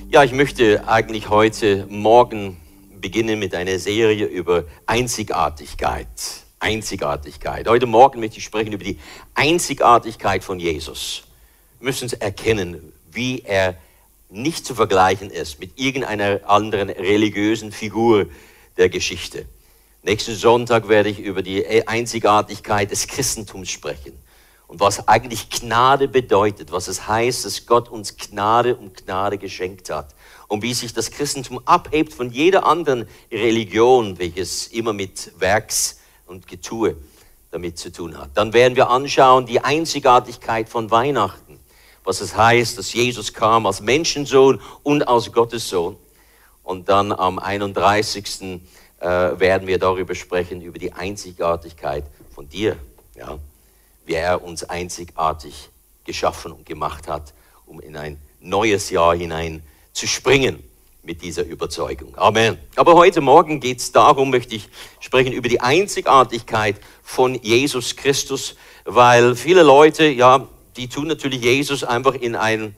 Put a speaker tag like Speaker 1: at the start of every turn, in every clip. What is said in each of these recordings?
Speaker 1: Ja, ich möchte eigentlich heute Morgen beginnen mit einer Serie über Einzigartigkeit. Einzigartigkeit. Heute Morgen möchte ich sprechen über die Einzigartigkeit von Jesus. Wir müssen erkennen, wie er nicht zu vergleichen ist mit irgendeiner anderen religiösen Figur der Geschichte. Nächsten Sonntag werde ich über die Einzigartigkeit des Christentums sprechen. Und was eigentlich Gnade bedeutet, was es heißt, dass Gott uns Gnade um Gnade geschenkt hat. Und wie sich das Christentum abhebt von jeder anderen Religion, welches immer mit Werks und Getue damit zu tun hat. Dann werden wir anschauen die Einzigartigkeit von Weihnachten. Was es heißt, dass Jesus kam als Menschensohn und als Gottes Sohn. Und dann am 31. werden wir darüber sprechen, über die Einzigartigkeit von dir. Ja. Wie er uns einzigartig geschaffen und gemacht hat, um in ein neues Jahr hinein zu springen mit dieser Überzeugung. Amen. Aber heute Morgen geht es darum, möchte ich sprechen über die Einzigartigkeit von Jesus Christus, weil viele Leute, ja, die tun natürlich Jesus einfach in ein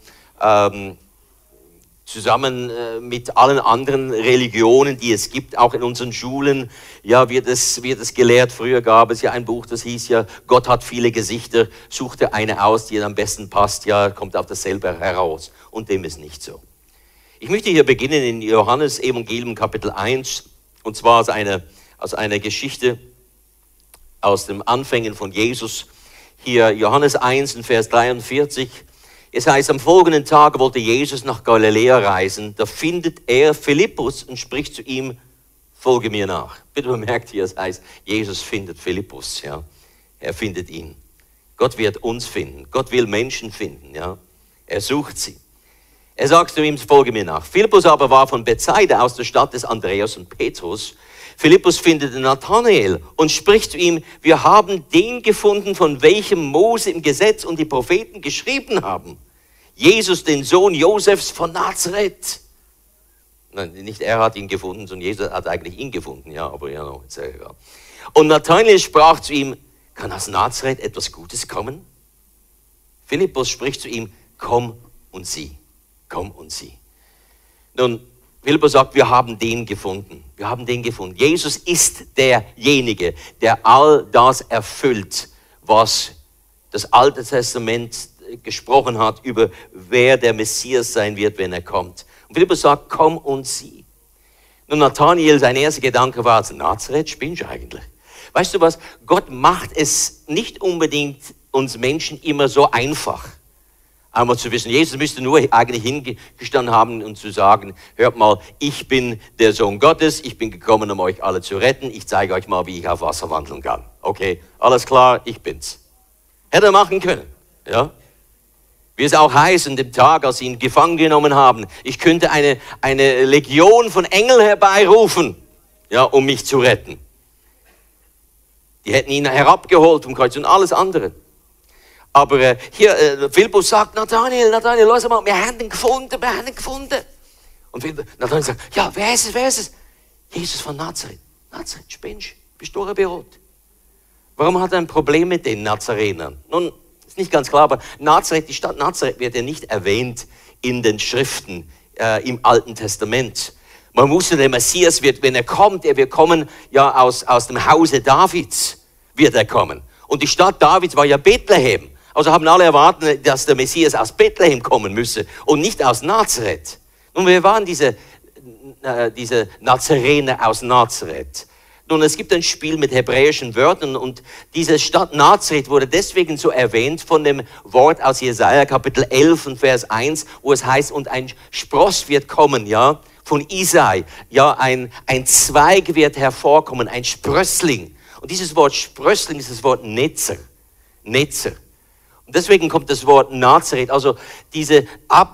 Speaker 1: zusammen mit allen anderen Religionen, die es gibt, auch in unseren Schulen, ja, wird es gelehrt. Früher gab es ja ein Buch, das hieß ja, Gott hat viele Gesichter, such dir eine aus, die am besten passt, ja, kommt auf dasselbe heraus. Und dem ist nicht so. Ich möchte hier beginnen in Johannes Evangelium Kapitel 1, und zwar aus einer Geschichte aus dem Anfängen von Jesus. Hier Johannes 1 in Vers 43. Es heißt, am folgenden Tag wollte Jesus nach Galiläa reisen. Da findet er Philippus und spricht zu ihm, folge mir nach. Bitte bemerkt hier, es heißt, Jesus findet Philippus. Ja? Er findet ihn. Gott wird uns finden. Gott will Menschen finden. Ja? Er sucht sie. Er sagt zu ihm, folge mir nach. Philippus aber war von Bethsaida aus der Stadt des Andreas und Petrus. Philippus findet Nathanael und spricht zu ihm, wir haben den gefunden, von welchem Mose im Gesetz und die Propheten geschrieben haben. Jesus, den Sohn Josefs von Nazareth. Nein, nicht er hat ihn gefunden, sondern Jesus hat eigentlich ihn gefunden. Ja, aber ja, no, ist ja egal. Und Nathanael sprach zu ihm, kann aus Nazareth etwas Gutes kommen? Philippus spricht zu ihm, komm und sieh. Komm und sieh. Nun, Philippus sagt, wir haben den gefunden. Wir haben den gefunden. Jesus ist derjenige, der all das erfüllt, was das Alte Testament gesprochen hat, über wer der Messias sein wird, wenn er kommt. Und Philippus sagt, komm und sieh. Nun, Nathanael, sein erster Gedanke war, Nazareth, spinnst du eigentlich? Weißt du was? Gott macht es nicht unbedingt uns Menschen immer so einfach. Einmal zu wissen, Jesus müsste nur eigentlich hingestanden haben und zu sagen, hört mal, ich bin der Sohn Gottes, ich bin gekommen, um euch alle zu retten, ich zeige euch mal, wie ich auf Wasser wandeln kann. Okay, alles klar, ich bin's. Hätte er machen können, ja. Wie es auch heißt, an dem Tag, als sie ihn gefangen genommen haben, ich könnte eine Legion von Engeln herbeirufen, ja, um mich zu retten. Die hätten ihn herabgeholt vom Kreuz und alles andere. Aber hier, Philippus sagt, Nathanael, los mal, wir haben ihn gefunden. Und Nathanael sagt, ja, wer ist es? Jesus von Nazareth. Nazareth, spinnst, bist du berot? Warum hat er ein Problem mit den Nazarenern? Nun, ist nicht ganz klar, aber Nazareth, die Stadt Nazareth wird ja nicht erwähnt in den Schriften im Alten Testament. Man wusste, der Messias wird, wenn er kommt, er wird kommen, ja, aus dem Hause Davids wird er kommen. Und die Stadt Davids war ja Bethlehem. Also haben alle erwartet, dass der Messias aus Bethlehem kommen müsse und nicht aus Nazareth. Nun, wir waren diese Nazarener aus Nazareth. Nun, es gibt ein Spiel mit hebräischen Wörtern und diese Stadt Nazareth wurde deswegen so erwähnt von dem Wort aus Jesaja Kapitel 11 und Vers 1, wo es heißt, und ein Spross wird kommen, ja, von Isai, ja, ein Zweig wird hervorkommen, ein Sprössling. Und dieses Wort Sprössling ist das Wort Netzer. Und deswegen kommt das Wort Nazareth, also diese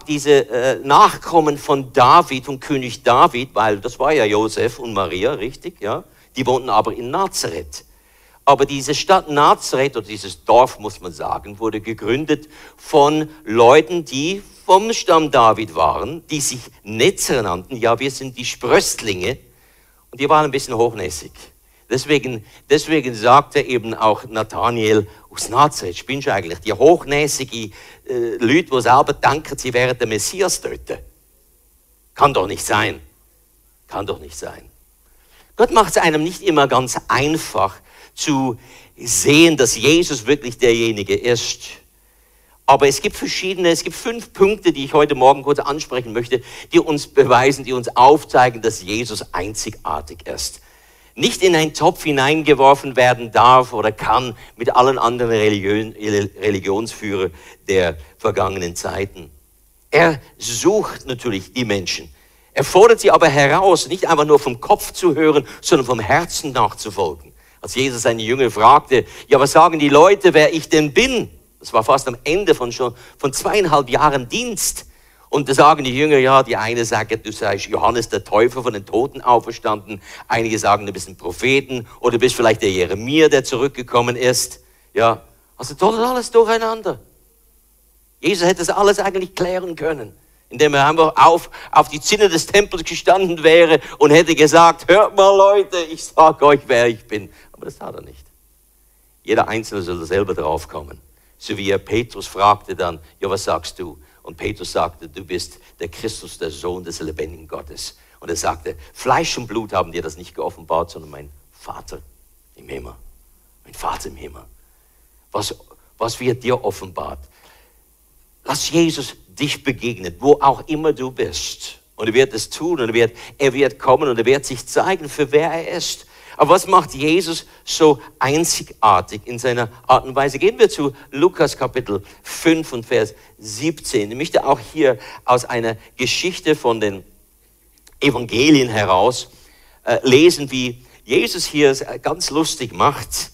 Speaker 1: Nachkommen von David, von König David, weil das war ja Josef und Maria, richtig, ja, die wohnten aber in Nazareth. Aber diese Stadt Nazareth, oder dieses Dorf, muss man sagen, wurde gegründet von Leuten, die vom Stamm David waren, die sich Netzer nannten, ja, wir sind die Sprösslinge, und die waren ein bisschen hochnäsig. Deswegen sagte eben auch Nathanael aus Nazareth, spinnst du eigentlich, die hochnäsige Leute, die selber denken, sie wären der Messias dort. Kann doch nicht sein. Kann doch nicht sein. Gott macht es einem nicht immer ganz einfach zu sehen, dass Jesus wirklich derjenige ist. Aber es gibt 5 Punkte, die ich heute Morgen kurz ansprechen möchte, die uns beweisen, die uns aufzeigen, dass Jesus einzigartig ist. Nicht in einen Topf hineingeworfen werden darf oder kann mit allen anderen Religionsführern der vergangenen Zeiten. Er sucht natürlich die Menschen. Er fordert sie aber heraus, nicht einfach nur vom Kopf zu hören, sondern vom Herzen nachzufolgen. Als Jesus seine Jünger fragte, ja, was sagen die Leute, wer ich denn bin? Das war fast am Ende von 2,5 Jahren Dienst. Und da sagen die Jünger, ja, die eine sagt, du seist Johannes der Täufer von den Toten auferstanden. Einige sagen, du bist ein Propheten oder du bist vielleicht der Jeremia, der zurückgekommen ist. Ja, also das alles durcheinander. Jesus hätte das alles eigentlich klären können, indem er einfach auf die Zinne des Tempels gestanden wäre und hätte gesagt, hört mal Leute, ich sage euch, wer ich bin. Aber das tat er nicht. Jeder Einzelne soll selber drauf kommen. So wie er Petrus fragte dann, ja, was sagst du? Und Petrus sagte, du bist der Christus, der Sohn des lebendigen Gottes. Und er sagte, Fleisch und Blut haben dir das nicht geoffenbart, sondern mein Vater im Himmel. Mein Vater im Himmel. Was wird dir offenbart? Lass Jesus dich begegnen, wo auch immer du bist. Und er wird es tun und er wird kommen und er wird sich zeigen, für wer er ist. Aber was macht Jesus so einzigartig in seiner Art und Weise? Gehen wir zu Lukas Kapitel 5 und Vers 17. Ich möchte auch hier aus einer Geschichte von den Evangelien heraus lesen, wie Jesus hier es ganz lustig macht,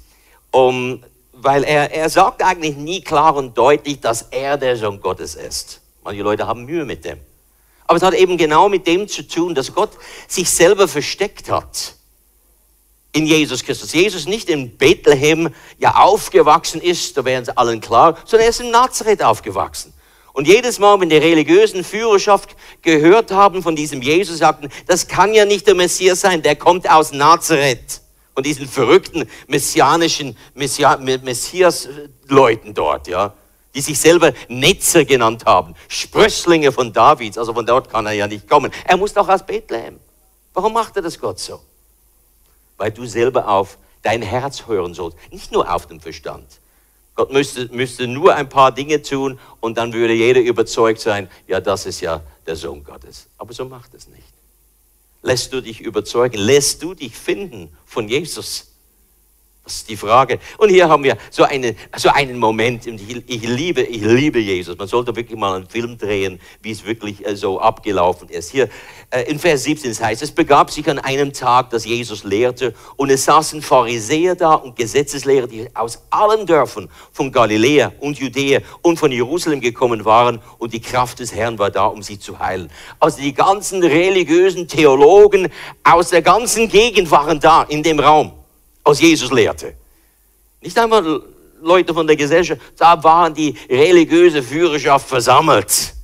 Speaker 1: weil er sagt eigentlich nie klar und deutlich, dass er der Sohn Gottes ist. Manche Leute haben Mühe mit dem. Aber es hat eben genau mit dem zu tun, dass Gott sich selber versteckt hat in Jesus Christus. Jesus nicht in Bethlehem aufgewachsen ist, da wären es allen klar, sondern er ist in Nazareth aufgewachsen. Und jedes Mal, wenn die religiösen Führerschaft gehört haben von diesem Jesus, sagten, das kann ja nicht der Messias sein, der kommt aus Nazareth. Von diesen verrückten messianischen Messias-Leuten dort, ja, die sich selber Netzer genannt haben, Sprösslinge von Davids, also von dort kann er ja nicht kommen. Er muss doch aus Bethlehem. Warum macht er das Gott so? Weil du selber auf dein Herz hören sollst, nicht nur auf den Verstand. Gott müsste nur ein paar Dinge tun und dann würde jeder überzeugt sein, ja, das ist ja der Sohn Gottes. Aber so macht es nicht. Lässt du dich überzeugen? Lässt du dich finden von Jesus? Das ist die Frage. Und hier haben wir so einen Moment, ich liebe Jesus. Man sollte wirklich mal einen Film drehen, wie es wirklich so abgelaufen ist. Hier in Vers 17 es heißt, es begab sich an einem Tag, dass Jesus lehrte und es saßen Pharisäer da und Gesetzeslehrer, die aus allen Dörfern von Galiläa und Judäa und von Jerusalem gekommen waren und die Kraft des Herrn war da, um sie zu heilen. Also die ganzen religiösen Theologen aus der ganzen Gegend waren da in dem Raum, als Jesus lehrte. Nicht einmal Leute von der Gesellschaft, da waren die religiöse Führerschaft versammelt.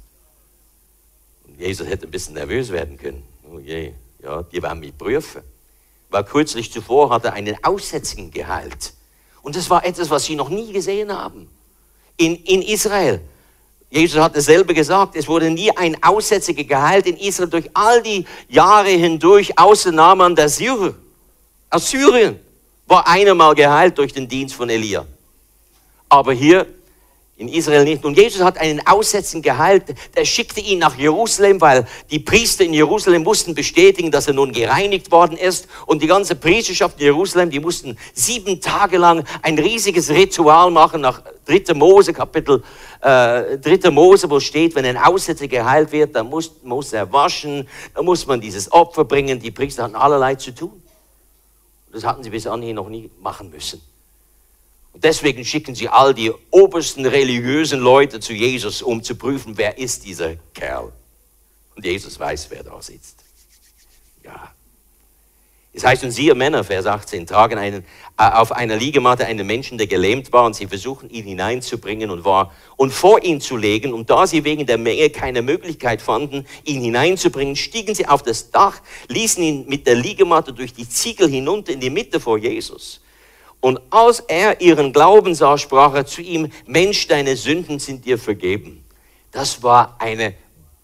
Speaker 1: Und Jesus hätte ein bisschen nervös werden können. Oh je, ja, die werden mich prüfen. Weil kürzlich zuvor hat er einen Aussätzigen geheilt. Und das war etwas, was sie noch nie gesehen haben. In Israel. Jesus hat es selber gesagt, es wurde nie ein Aussätziger geheilt in Israel durch all die Jahre hindurch, außer Naaman der Syrer. Aus Syrien war einer mal geheilt durch den Dienst von Elia. Aber hier in Israel nicht. Und Jesus hat einen Aussätzigen geheilt, der schickte ihn nach Jerusalem, weil die Priester in Jerusalem mussten bestätigen, dass er nun gereinigt worden ist. Und die ganze Priesterschaft in Jerusalem, die mussten 7 Tage lang ein riesiges Ritual machen, nach 3. Mose, Kapitel 3. Mose, wo steht, wenn ein Aussätziger geheilt wird, dann muss er waschen, dann muss man dieses Opfer bringen. Die Priester hatten allerlei zu tun. Das hatten sie bis anhin noch nie machen müssen. Und deswegen schicken sie all die obersten religiösen Leute zu Jesus, um zu prüfen, wer ist dieser Kerl. Und Jesus weiß, wer da sitzt. Ja. Es heißt, und siehe Männer, Vers 18, tragen auf einer Liegematte einen Menschen, der gelähmt war, und sie versuchen, ihn hineinzubringen und vor ihn zu legen. Und da sie wegen der Menge keine Möglichkeit fanden, ihn hineinzubringen, stiegen sie auf das Dach, ließen ihn mit der Liegematte durch die Ziegel hinunter in die Mitte vor Jesus. Und als er ihren Glauben sah, sprach er zu ihm, Mensch, deine Sünden sind dir vergeben. Das war eine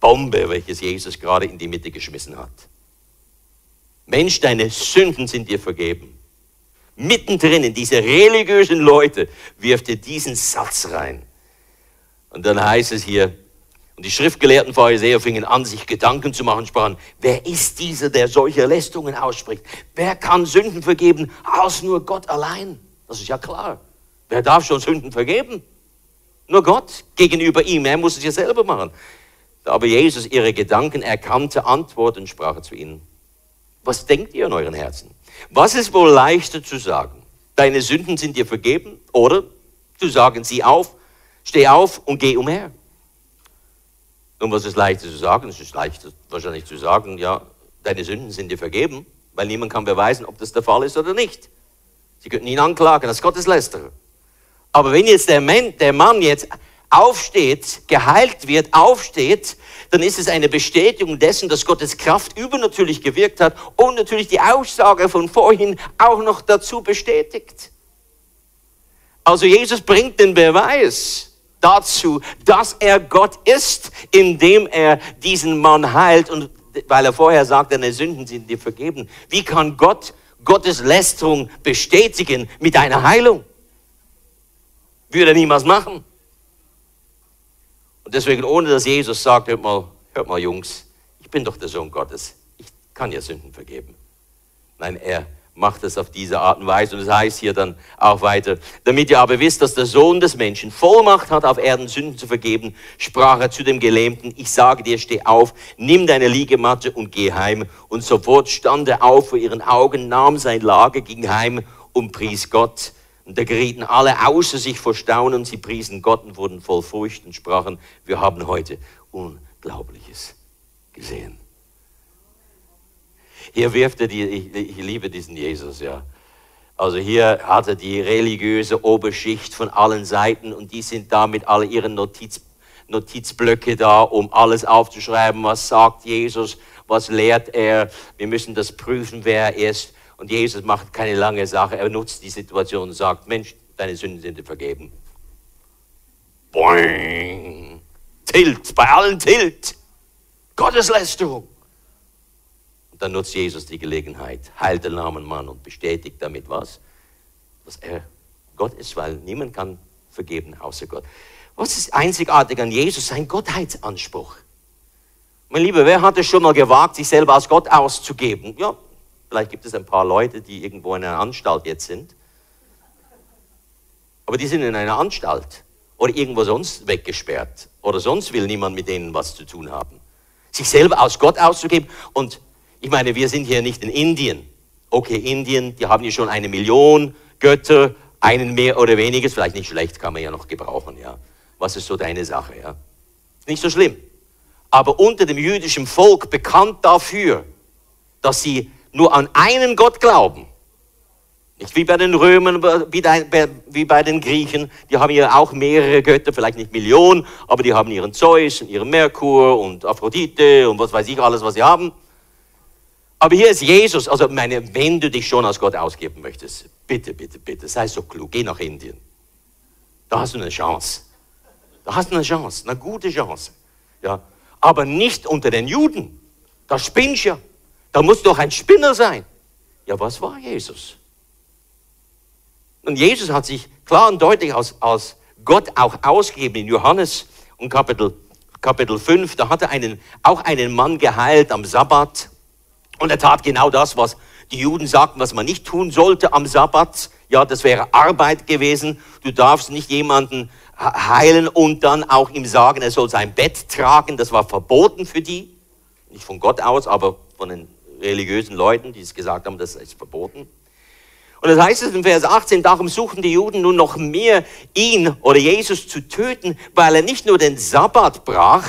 Speaker 1: Bombe, welches Jesus gerade in die Mitte geschmissen hat. Mensch, deine Sünden sind dir vergeben. Mittendrin in diese religiösen Leute wirft er diesen Satz rein. Und dann heißt es hier, und die Schriftgelehrten Pharisäer fingen an, sich Gedanken zu machen, sprachen, wer ist dieser, der solche Lästerungen ausspricht? Wer kann Sünden vergeben, als nur Gott allein? Das ist ja klar. Wer darf schon Sünden vergeben? Nur Gott gegenüber ihm. Er muss es ja selber machen. Aber Jesus ihre Gedanken erkannte, antwortete und sprach zu ihnen. Was denkt ihr in euren Herzen? Was ist wohl leichter zu sagen? Deine Sünden sind dir vergeben? Oder zu sagen, steh auf und geh umher. Nun, was ist leichter zu sagen? Es ist leichter wahrscheinlich zu sagen, ja, deine Sünden sind dir vergeben, weil niemand kann beweisen, ob das der Fall ist oder nicht. Sie könnten ihn anklagen als Gotteslästerer. Aber wenn jetzt der Mann jetzt aufsteht, geheilt wird, aufsteht, dann ist es eine Bestätigung dessen, dass Gottes Kraft übernatürlich gewirkt hat und natürlich die Aussage von vorhin auch noch dazu bestätigt. Also Jesus bringt den Beweis dazu, dass er Gott ist, indem er diesen Mann heilt und weil er vorher sagt, deine Sünden sind dir vergeben. Wie kann Gott Gottes Lästerung bestätigen mit einer Heilung? Würde er niemals machen. Und deswegen, ohne dass Jesus sagt, hört mal Jungs, ich bin doch der Sohn Gottes, ich kann ja Sünden vergeben. Nein, er macht es auf diese Art und Weise. Und es heißt hier dann auch weiter, damit ihr aber wisst, dass der Sohn des Menschen Vollmacht hat, auf Erden Sünden zu vergeben, sprach er zu dem Gelähmten, ich sage dir, steh auf, nimm deine Liegematte und geh heim. Und sofort stand er auf vor ihren Augen, nahm sein Lager, ging heim und pries Gott. Und da gerieten alle außer sich vor Staunen, sie priesen Gott und wurden voll Furcht und sprachen, wir haben heute Unglaubliches gesehen. Hier wirft er ich liebe diesen Jesus, ja. Also hier hat er die religiöse Oberschicht von allen Seiten und die sind da mit all ihren Notizblöcke da, um alles aufzuschreiben, was sagt Jesus, was lehrt er, wir müssen das prüfen, wer er ist. Und Jesus macht keine lange Sache, er nutzt die Situation und sagt, Mensch, deine Sünden sind dir vergeben. Boing! Tilt, bei allen Tilt. Gotteslästerung. Und dann nutzt Jesus die Gelegenheit, heilt den armen Mann und bestätigt damit was? Dass er Gott ist, weil niemand kann vergeben außer Gott. Was ist einzigartig an Jesus? Sein Gottheitsanspruch. Mein Lieber, wer hat es schon mal gewagt, sich selber als Gott auszugeben? Ja, vielleicht gibt es ein paar Leute, die irgendwo in einer Anstalt jetzt sind. Aber die sind in einer Anstalt oder irgendwo sonst weggesperrt. Oder sonst will niemand mit denen was zu tun haben. Sich selber als Gott auszugeben. Und ich meine, wir sind hier nicht in Indien. Okay, Indien, die haben hier schon 1 Million Götter, einen mehr oder weniger, ist vielleicht nicht schlecht, kann man ja noch gebrauchen, ja. Was ist so deine Sache, ja? Ist nicht so schlimm. Aber unter dem jüdischen Volk bekannt dafür, dass sie nur an einen Gott glauben. Nicht wie bei den Römern, wie bei den Griechen. Die haben ja auch mehrere Götter, vielleicht nicht Millionen, aber die haben ihren Zeus und ihren Merkur und Aphrodite und was weiß ich alles, was sie haben. Aber hier ist Jesus, also wenn du dich schon als Gott ausgeben möchtest, bitte, bitte, bitte, sei so klug, geh nach Indien. Da hast du eine Chance. Da hast du eine Chance, eine gute Chance. Ja. Aber nicht unter den Juden. Da spinnst du ja. Da muss doch ein Spinner sein. Ja, was war Jesus? Und Jesus hat sich klar und deutlich als Gott auch ausgegeben in Johannes und Kapitel 5. Da hat er auch einen Mann geheilt am Sabbat. Und er tat genau das, was die Juden sagten, was man nicht tun sollte am Sabbat. Ja, das wäre Arbeit gewesen. Du darfst nicht jemanden heilen und dann auch ihm sagen, er soll sein Bett tragen. Das war verboten für die. Nicht von Gott aus, aber von den religiösen Leuten, die es gesagt haben, das ist verboten. Und das heißt es in Vers 18, darum suchten die Juden nun noch mehr, ihn oder Jesus zu töten, weil er nicht nur den Sabbat brach,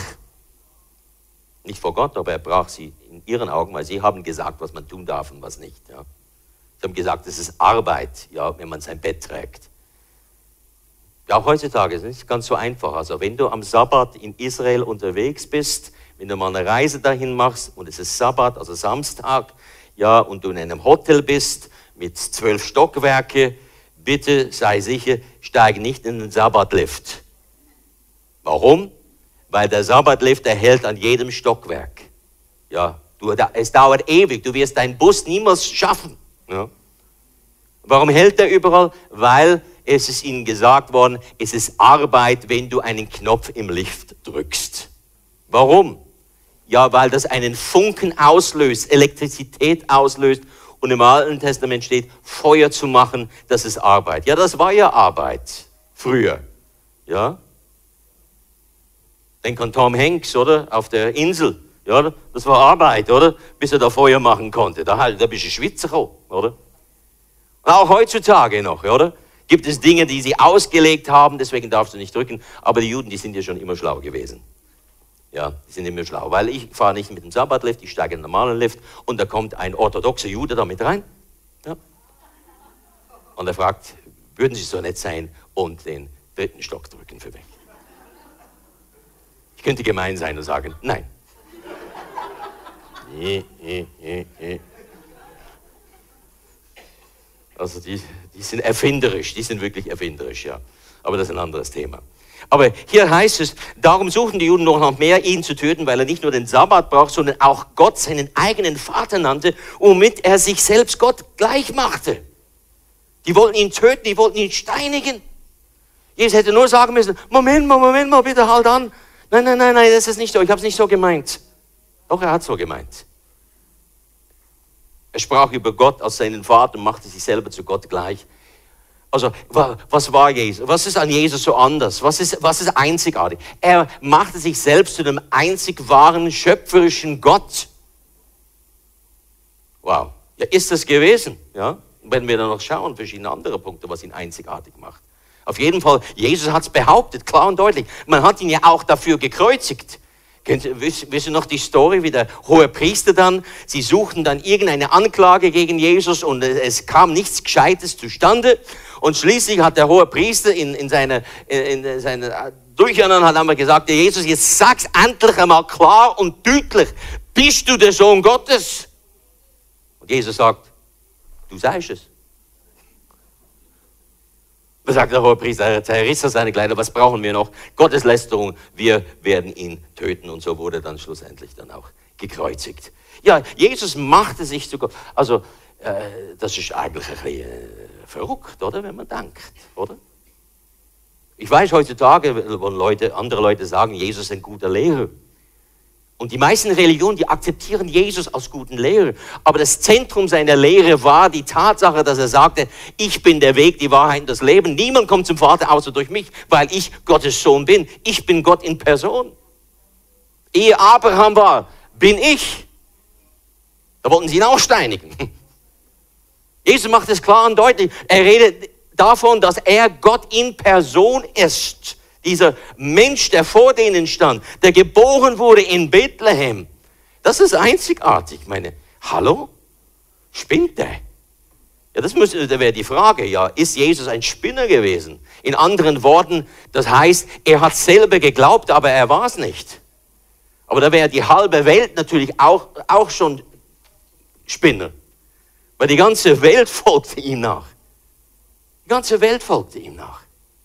Speaker 1: nicht vor Gott, aber er brach sie in ihren Augen, weil sie haben gesagt, was man tun darf und was nicht. Ja. Sie haben gesagt, es ist Arbeit, ja, wenn man sein Bett trägt. Ja, auch heutzutage ist es nicht ganz so einfach. Also wenn du am Sabbat in Israel unterwegs bist, wenn du mal eine Reise dahin machst und es ist Sabbat, also Samstag, ja, und du in einem Hotel bist mit 12 Stockwerke, bitte sei sicher, steig nicht in den Sabbatlift. Warum? Weil der Sabbatlift, der hält an jedem Stockwerk. Ja, es dauert ewig, du wirst deinen Bus niemals schaffen. Ja. Warum hält er überall? Weil es ist ihnen gesagt worden, es ist Arbeit, wenn du einen Knopf im Lift drückst. Warum? Ja, weil das einen Funken auslöst, Elektrizität auslöst und im Alten Testament steht, Feuer zu machen, das ist Arbeit. Ja, das war ja Arbeit früher. Ja? Denk an Tom Hanks, oder? Auf der Insel. Ja, das war Arbeit, oder? Bis er da Feuer machen konnte. Da bist du Schwitzer gekommen, oder? Und auch heutzutage noch, oder? Gibt es Dinge, die sie ausgelegt haben, deswegen darfst du nicht drücken. Aber die Juden, die sind ja schon immer schlau gewesen. Ja, die sind immer schlau. Weil ich fahre nicht mit dem Sabbatlift, ich steige in den normalen Lift und da kommt ein orthodoxer Jude da mit rein. Ja. Und er fragt, würden Sie so nett sein und den 3. Stock drücken für mich? Ich könnte gemein sein und sagen, nein. Also die sind erfinderisch, die sind wirklich erfinderisch, ja. Aber das ist ein anderes Thema. Aber hier heißt es, darum suchten die Juden noch mehr, ihn zu töten, weil er nicht nur den Sabbat braucht, sondern auch Gott seinen eigenen Vater nannte, womit er sich selbst Gott gleich machte. Die wollten ihn töten, die wollten ihn steinigen. Jesus hätte nur sagen müssen, Moment mal, bitte halt an. Nein, das ist nicht so, ich habe es nicht so gemeint. Doch, er hat so gemeint. Er sprach über Gott als seinen Vater und machte sich selber zu Gott gleich. Also, was war Jesus? Was ist an Jesus so anders? Was ist einzigartig? Er machte sich selbst zu dem einzig wahren, schöpferischen Gott. Wow. Ja, ist das gewesen? Ja? Wenn wir dann noch schauen, verschiedene andere Punkte, was ihn einzigartig macht. Auf jeden Fall, Jesus hat es behauptet, klar und deutlich. Man hat ihn ja auch dafür gekreuzigt. Wisst ihr noch die Story, wie der hohe Priester dann, sie suchten dann irgendeine Anklage gegen Jesus und es kam nichts Gescheites zustande. Und schließlich hat der hohe Priester in seiner Durcheinander hat einmal gesagt, Jesus, jetzt sag's endlich einmal klar und deutlich, bist du der Sohn Gottes? Und Jesus sagt, du sagst es. Da sagt der hohe Priester, er zerriss seine Kleider, was brauchen wir noch? Gotteslästerung, wir werden ihn töten. Und so wurde dann schlussendlich dann auch gekreuzigt. Ja, Jesus machte sich sogar, also das ist eigentlich ein bisschen verrückt, oder, wenn man denkt, oder? Ich weiß heutzutage, wo andere Leute sagen, Jesus ist ein guter Lehrer. Und die meisten Religionen, die akzeptieren Jesus als guten Lehrer. Aber das Zentrum seiner Lehre war die Tatsache, dass er sagte, ich bin der Weg, die Wahrheit und das Leben. Niemand kommt zum Vater außer durch mich, weil ich Gottes Sohn bin. Ich bin Gott in Person. Ehe Abraham war, bin ich. Da wollten sie ihn auch steinigen. Jesus macht es klar und deutlich. Er redet davon, dass er Gott in Person ist. Dieser Mensch, der vor denen stand, der geboren wurde in Bethlehem, das ist einzigartig. Ich meine, hallo? Spinnt der? Ja, da wäre die Frage, ja, ist Jesus ein Spinner gewesen? In anderen Worten, das heißt, er hat selber geglaubt, aber er war es nicht. Aber da wäre die halbe Welt natürlich auch schon Spinner. Weil die ganze Welt folgte ihm nach. Die ganze Welt folgte ihm nach.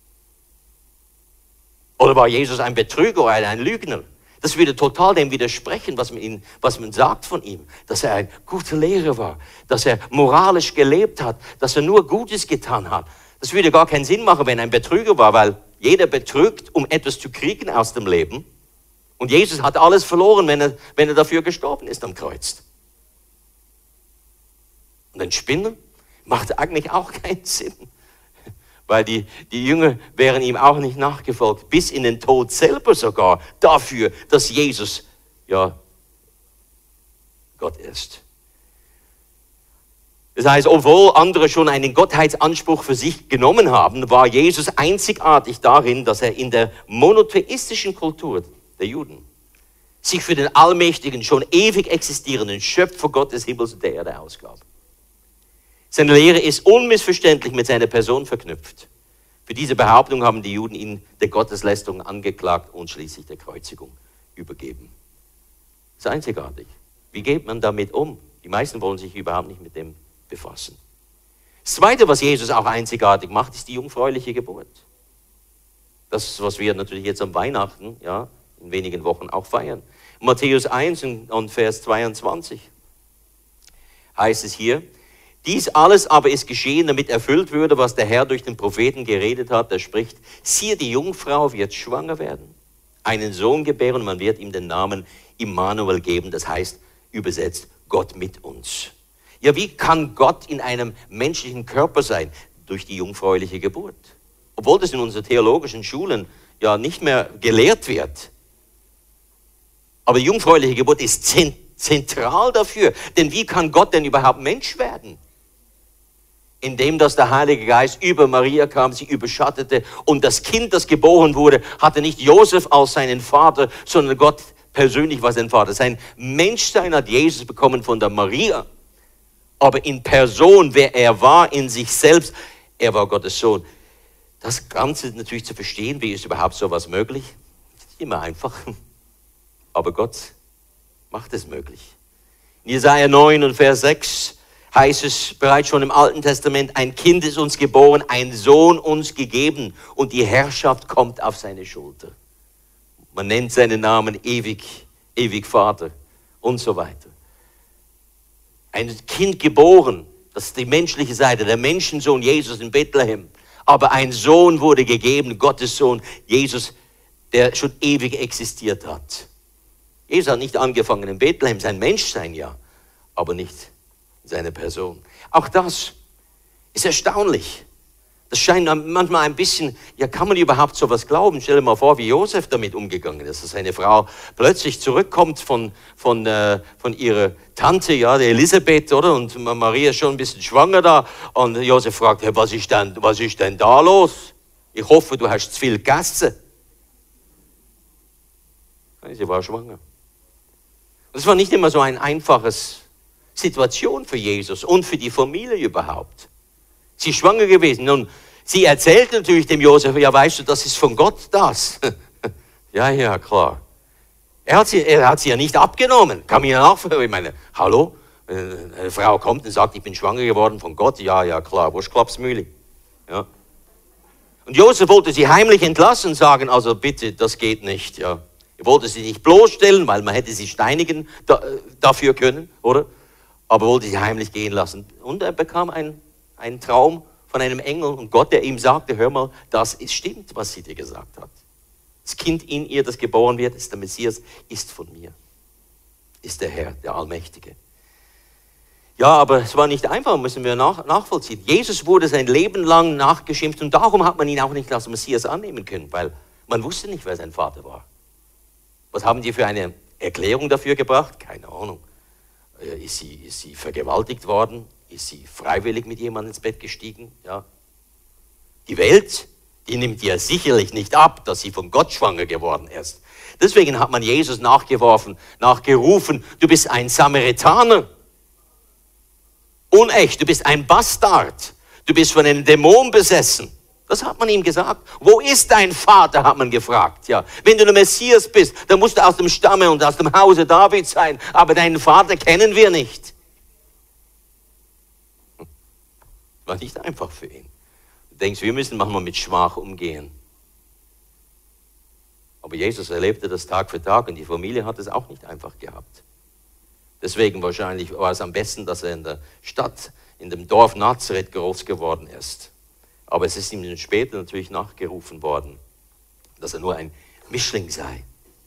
Speaker 1: Oder war Jesus ein Betrüger oder ein Lügner? Das würde total dem widersprechen, was man sagt von ihm. Dass er ein guter Lehrer war, dass er moralisch gelebt hat, dass er nur Gutes getan hat. Das würde gar keinen Sinn machen, wenn er ein Betrüger war, weil jeder betrügt, um etwas zu kriegen aus dem Leben. Und Jesus hat alles verloren, wenn er dafür gestorben ist am Kreuz. Und ein Spinner macht eigentlich auch keinen Sinn. Weil die Jünger wären ihm auch nicht nachgefolgt, bis in den Tod selber sogar, dafür, dass Jesus, ja, Gott ist. Das heißt, obwohl andere schon einen Gottheitsanspruch für sich genommen haben, war Jesus einzigartig darin, dass er in der monotheistischen Kultur der Juden sich für den allmächtigen, schon ewig existierenden Schöpfer Gott des Himmels und der Erde ausgab. Seine Lehre ist unmissverständlich mit seiner Person verknüpft. Für diese Behauptung haben die Juden ihn der Gotteslästerung angeklagt und schließlich der Kreuzigung übergeben. Das ist einzigartig. Wie geht man damit um? Die meisten wollen sich überhaupt nicht mit dem befassen. Das Zweite, was Jesus auch einzigartig macht, ist die jungfräuliche Geburt. Das ist, was wir natürlich jetzt am Weihnachten, ja, in wenigen Wochen auch feiern. Matthäus 1 und Vers 22 heißt es hier, dies alles aber ist geschehen, damit erfüllt würde, was der Herr durch den Propheten geredet hat. Der spricht, siehe, die Jungfrau wird schwanger werden, einen Sohn gebären und man wird ihm den Namen Immanuel geben. Das heißt, übersetzt, Gott mit uns. Ja, wie kann Gott in einem menschlichen Körper sein? Durch die jungfräuliche Geburt. Obwohl das in unseren theologischen Schulen ja nicht mehr gelehrt wird. Aber die jungfräuliche Geburt ist zentral dafür. Denn wie kann Gott denn überhaupt Mensch werden? Indem dass der Heilige Geist über Maria kam, sie überschattete und das Kind, das geboren wurde, hatte nicht Josef als seinen Vater, sondern Gott persönlich war sein Vater. Sein Menschsein hat Jesus bekommen von der Maria. Aber in Person, wer er war, in sich selbst, er war Gottes Sohn. Das Ganze natürlich zu verstehen, wie ist überhaupt sowas möglich? Ist immer einfach. Aber Gott macht es möglich. In Jesaja 9 und Vers 6 heißt es bereits schon im Alten Testament, ein Kind ist uns geboren, ein Sohn uns gegeben und die Herrschaft kommt auf seine Schulter. Man nennt seinen Namen ewig Vater und so weiter. Ein Kind geboren, das ist die menschliche Seite, der Menschensohn Jesus in Bethlehem. Aber ein Sohn wurde gegeben, Gottes Sohn, Jesus, der schon ewig existiert hat. Jesus hat nicht angefangen in Bethlehem, sein Menschsein ja, aber nicht seine Person. Auch das ist erstaunlich. Das scheint manchmal ein bisschen, ja, kann man überhaupt sowas glauben? Stell dir mal vor, wie Josef damit umgegangen ist, dass seine Frau plötzlich zurückkommt von ihrer Tante, ja, der Elisabeth, oder? Und Maria ist schon ein bisschen schwanger da. Und Josef fragt, hey, was ist denn da los? Ich hoffe, du hast zu viel gegessen. Sie war schwanger. Das war nicht immer so eine einfache Situation für Jesus und für die Familie überhaupt. Sie ist schwanger gewesen und sie erzählt natürlich dem Josef, ja, weißt du, das ist von Gott das. Ja, klar. Er hat sie ja nicht abgenommen. Kann mir nachfragen, ich meine, hallo? Eine Frau kommt und sagt, ich bin schwanger geworden von Gott. Ja, klar, wo Klapsmühle. Ja. Und Josef wollte sie heimlich entlassen und sagen, also bitte, das geht nicht. Ja. Er wollte sie nicht bloßstellen, weil man hätte sie steinigen dafür können, oder? Aber wollte sie heimlich gehen lassen. Und er bekam einen Traum von einem Engel und Gott, der ihm sagte, hör mal, das stimmt, was sie dir gesagt hat. Das Kind in ihr, das geboren wird, ist der Messias, ist von mir. Ist der Herr, der Allmächtige. Ja, aber es war nicht einfach, müssen wir nachvollziehen. Jesus wurde sein Leben lang nachgeschimpft und darum hat man ihn auch nicht als Messias annehmen können, weil man wusste nicht, wer sein Vater war. Was haben die für eine Erklärung dafür gebracht? Keine Ahnung. Ist sie vergewaltigt worden? Ist sie freiwillig mit jemandem ins Bett gestiegen? Ja. Die Welt, die nimmt ja sicherlich nicht ab, dass sie von Gott schwanger geworden ist. Deswegen hat man Jesus nachgerufen, du bist ein Samaritaner. Unecht, du bist ein Bastard. Du bist von einem Dämon besessen. Das hat man ihm gesagt. Wo ist dein Vater, hat man gefragt. Ja. Wenn du der Messias bist, dann musst du aus dem Stamme und aus dem Hause David sein. Aber deinen Vater kennen wir nicht. War nicht einfach für ihn. Du denkst, wir müssen manchmal mit Schmach umgehen. Aber Jesus erlebte das Tag für Tag und die Familie hat es auch nicht einfach gehabt. Deswegen wahrscheinlich war es am besten, dass er in der Stadt, in dem Dorf Nazareth groß geworden ist. Aber es ist ihm später natürlich nachgerufen worden, dass er nur ein Mischling sei.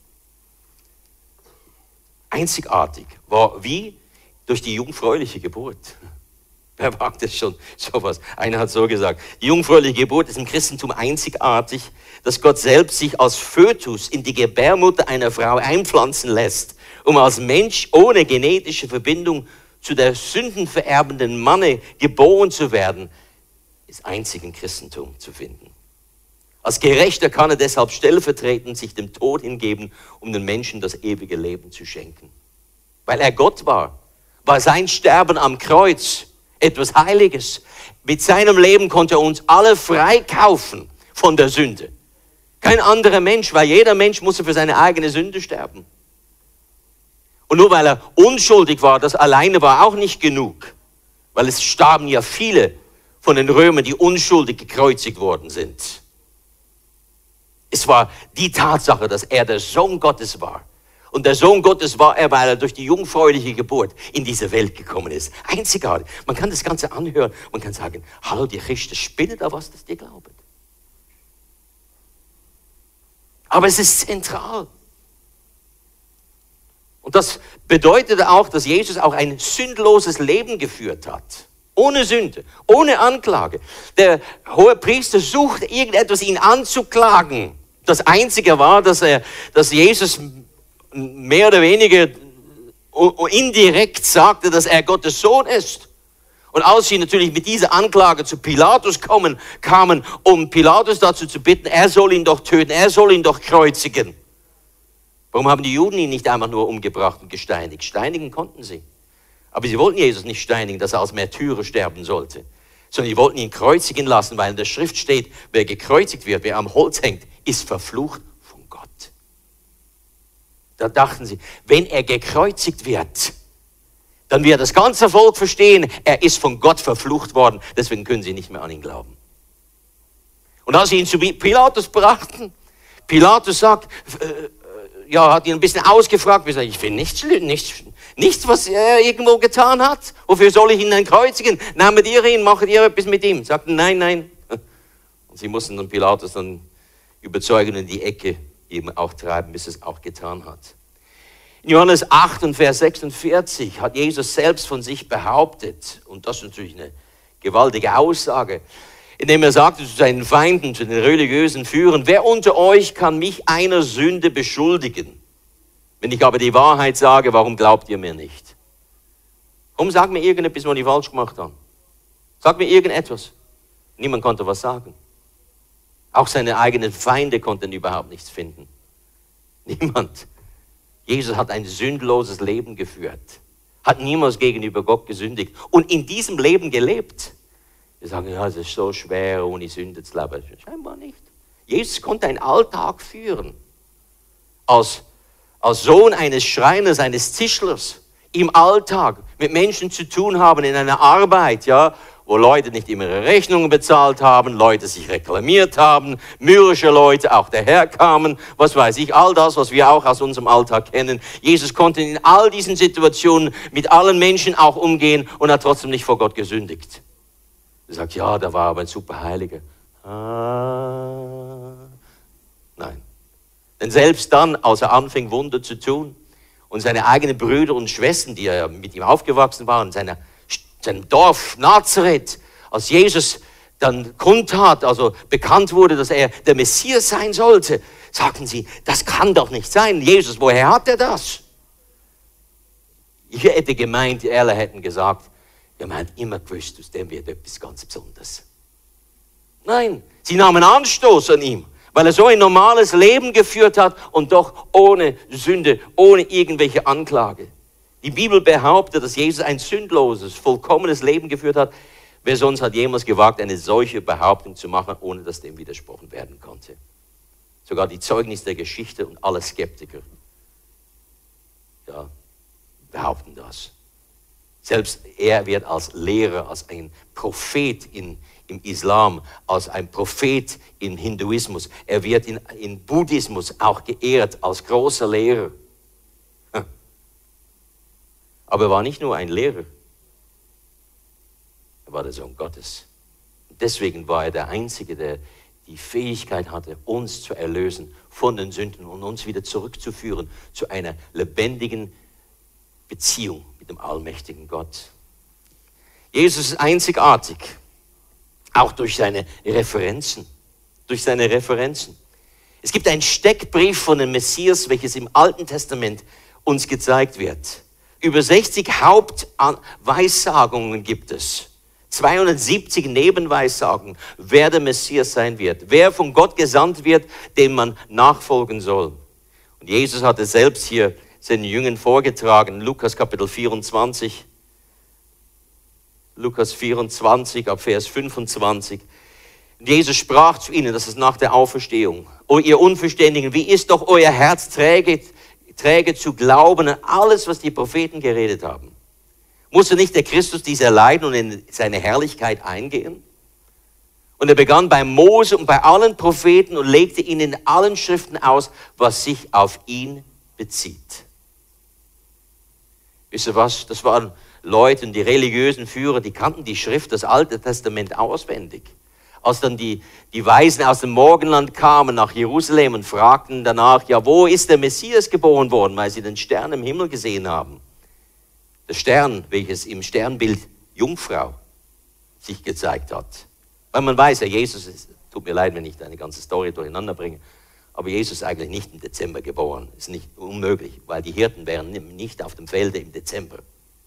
Speaker 1: Einzigartig war wie durch die jungfräuliche Geburt. Wer wagt es schon sowas? Einer hat so gesagt, die jungfräuliche Geburt ist im Christentum einzigartig, dass Gott selbst sich als Fötus in die Gebärmutter einer Frau einpflanzen lässt, um als Mensch ohne genetische Verbindung zu der sündenvererbenden Manne geboren zu werden, ist einzig im Christentum zu finden. Als Gerechter kann er deshalb stellvertretend sich dem Tod hingeben, um den Menschen das ewige Leben zu schenken. Weil er Gott war sein Sterben am Kreuz etwas Heiliges. Mit seinem Leben konnte er uns alle freikaufen von der Sünde. Kein anderer Mensch, weil jeder Mensch musste für seine eigene Sünde sterben. Und nur weil er unschuldig war, das alleine war auch nicht genug. Weil es starben ja viele von den Römern, die unschuldig gekreuzigt worden sind. Es war die Tatsache, dass er der Sohn Gottes war. Und der Sohn Gottes war er, weil er durch die jungfräuliche Geburt in diese Welt gekommen ist. Einzigartig. Man kann das Ganze anhören und kann sagen, hallo, die Christen spinnen da was, das dir glauben. Aber es ist zentral. Und das bedeutet auch, dass Jesus auch ein sündloses Leben geführt hat. Ohne Sünde, ohne Anklage. Der hohe Priester sucht irgendetwas, ihn anzuklagen. Das Einzige war, dass Jesus mehr oder weniger indirekt sagte, dass er Gottes Sohn ist. Und als sie natürlich mit dieser Anklage zu Pilatus kamen, um Pilatus dazu zu bitten, er soll ihn doch töten, er soll ihn doch kreuzigen. Warum haben die Juden ihn nicht einfach nur umgebracht und gesteinigt? Steinigen konnten sie. Aber sie wollten Jesus nicht steinigen, dass er als Märtyrer sterben sollte. Sondern sie wollten ihn kreuzigen lassen, weil in der Schrift steht, wer gekreuzigt wird, wer am Holz hängt, ist verflucht von Gott. Da dachten sie, wenn er gekreuzigt wird, dann wird das ganze Volk verstehen, er ist von Gott verflucht worden, deswegen können sie nicht mehr an ihn glauben. Und als sie ihn zu Pilatus brachten, Pilatus sagt, hat ihn ein bisschen ausgefragt, ich finde nichts, was er irgendwo getan hat. Wofür soll ich ihn dann kreuzigen? Nehmt ihr ihn, macht ihr etwas mit ihm. Sagten, nein. Und sie mussten dann Pilatus dann überzeugen in die Ecke, eben auch treiben, bis es auch getan hat. In Johannes 8 und Vers 46 hat Jesus selbst von sich behauptet, und das ist natürlich eine gewaltige Aussage, indem er sagte zu seinen Feinden, zu den religiösen Führern, wer unter euch kann mich einer Sünde beschuldigen? Wenn ich aber die Wahrheit sage, warum glaubt ihr mir nicht? Warum sagt mir irgendetwas, was ich falsch gemacht habe? Sag mir irgendetwas. Niemand konnte was sagen. Auch seine eigenen Feinde konnten überhaupt nichts finden. Niemand. Jesus hat ein sündloses Leben geführt. Hat niemals gegenüber Gott gesündigt. Und in diesem Leben gelebt. Wir sagen, ja, es ist so schwer, ohne Sünde zu leben. Scheinbar nicht. Jesus konnte einen Alltag führen. Als Sohn eines Schreiners, eines Tischlers, im Alltag mit Menschen zu tun haben, in einer Arbeit, wo Leute nicht immer ihre Rechnungen bezahlt haben, Leute sich reklamiert haben, mürrische Leute auch daherkamen, was weiß ich, all das, was wir auch aus unserem Alltag kennen. Jesus konnte in all diesen Situationen mit allen Menschen auch umgehen und hat trotzdem nicht vor Gott gesündigt. Er sagt, ja, da war aber ein super Heiliger. Nein. Denn selbst dann, als er anfing, Wunder zu tun und seine eigenen Brüder und Schwestern, die ja mit ihm aufgewachsen waren, in seinem Dorf Nazareth, als Jesus dann kundtat, also bekannt wurde, dass er der Messias sein sollte, sagten sie, das kann doch nicht sein. Jesus, woher hat er das? Ich hätte gemeint, die alle hätten gesagt, man hat immer gewusst, aus dem wird etwas ganz Besonderes. Nein, sie nahmen Anstoß an ihm, weil er so ein normales Leben geführt hat und doch ohne Sünde, ohne irgendwelche Anklage. Die Bibel behauptet, dass Jesus ein sündloses, vollkommenes Leben geführt hat. Wer sonst hat jemals gewagt, eine solche Behauptung zu machen, ohne dass dem widersprochen werden konnte? Sogar die Zeugnisse der Geschichte und alle Skeptiker behaupten das. Selbst er wird als Lehrer, als ein Prophet im Islam, als ein Prophet im Hinduismus, er wird in Buddhismus auch geehrt als großer Lehrer. Aber er war nicht nur ein Lehrer, er war der Sohn Gottes. Deswegen war er der Einzige, der die Fähigkeit hatte, uns zu erlösen von den Sünden und uns wieder zurückzuführen zu einer lebendigen Beziehung mit dem allmächtigen Gott. Jesus ist einzigartig, auch durch seine Referenzen. Es gibt einen Steckbrief von dem Messias, welches im Alten Testament uns gezeigt wird. Über 60 Hauptweissagungen gibt es. 270 Nebenweissagungen, wer der Messias sein wird, wer von Gott gesandt wird, dem man nachfolgen soll. Und Jesus hatte selbst hier seinen Jüngern vorgetragen, Lukas Kapitel 24, Lukas 24 ab Vers 25. Und Jesus sprach zu ihnen, das ist nach der Auferstehung, O ihr Unverständigen, wie ist doch euer Herz träge zu glauben an alles, was die Propheten geredet haben? Musste nicht der Christus dies erleiden und in seine Herrlichkeit eingehen? Und er begann bei Mose und bei allen Propheten und legte ihnen in allen Schriften aus, was sich auf ihn bezieht. Wisst ihr was? Das waren Leute, die religiösen Führer, die kannten die Schrift, das Alte Testament auswendig. Als dann die Weisen aus dem Morgenland kamen nach Jerusalem und fragten danach, ja, wo ist der Messias geboren worden, weil sie den Stern im Himmel gesehen haben. Der Stern, welches im Sternbild Jungfrau sich gezeigt hat. Weil man weiß ja, Jesus ist, tut mir leid, wenn ich eine ganze Story durcheinander bringe, aber Jesus ist eigentlich nicht im Dezember geboren. Ist nicht unmöglich, weil die Hirten wären nicht auf dem Felde im Dezember.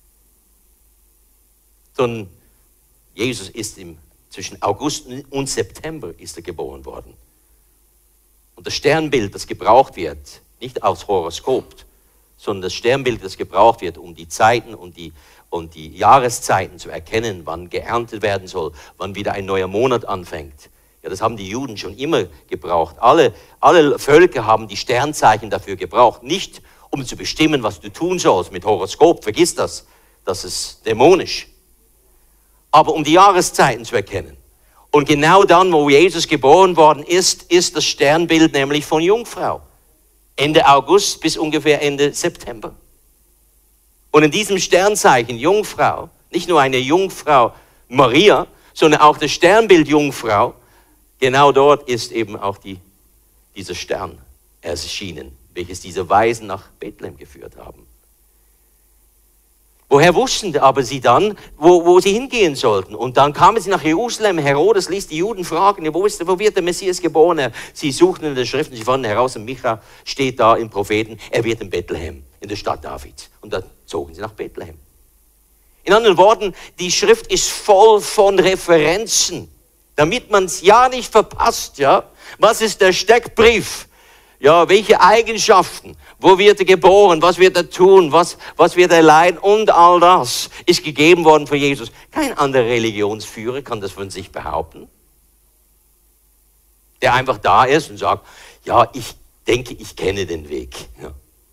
Speaker 1: Sondern Jesus ist zwischen August und September ist er geboren worden. Und das Sternbild, das gebraucht wird, nicht als Horoskop, sondern das Sternbild, das gebraucht wird, um die Zeiten und die Jahreszeiten zu erkennen, wann geerntet werden soll, wann wieder ein neuer Monat anfängt. Ja, das haben die Juden schon immer gebraucht. Alle Völker haben die Sternzeichen dafür gebraucht. Nicht, um zu bestimmen, was du tun sollst mit Horoskop. Vergiss das. Das ist dämonisch. Aber um die Jahreszeiten zu erkennen. Und genau dann, wo Jesus geboren worden ist, ist das Sternbild nämlich von Jungfrau. Ende August bis ungefähr Ende September. Und in diesem Sternzeichen Jungfrau, nicht nur eine Jungfrau Maria, sondern auch das Sternbild Jungfrau, genau dort ist eben auch dieser Stern erschienen, welches diese Weisen nach Bethlehem geführt haben. Woher wussten aber sie dann, wo sie hingehen sollten? Und dann kamen sie nach Jerusalem. Herodes ließ die Juden fragen, wo wird der Messias geboren? Sie suchten in der Schrift und sie fanden heraus, und Micha steht da im Propheten, er wird in Bethlehem, in der Stadt Davids. Und dann zogen sie nach Bethlehem. In anderen Worten, die Schrift ist voll von Referenzen, damit man es ja nicht verpasst. Ja? Was ist der Steckbrief? Ja, welche Eigenschaften? Wo wird er geboren? Was wird er tun? Was wird er leiden? Und all das ist gegeben worden für Jesus. Kein anderer Religionsführer kann das von sich behaupten. Der einfach da ist und sagt, ja, ich denke, ich kenne den Weg. Ja.